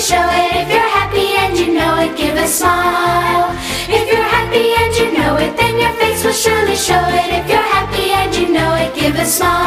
show it. If you're happy and you know it, give a smile. If you're happy and you know it, then your face will surely show it. If you're happy and you know it, give a smile.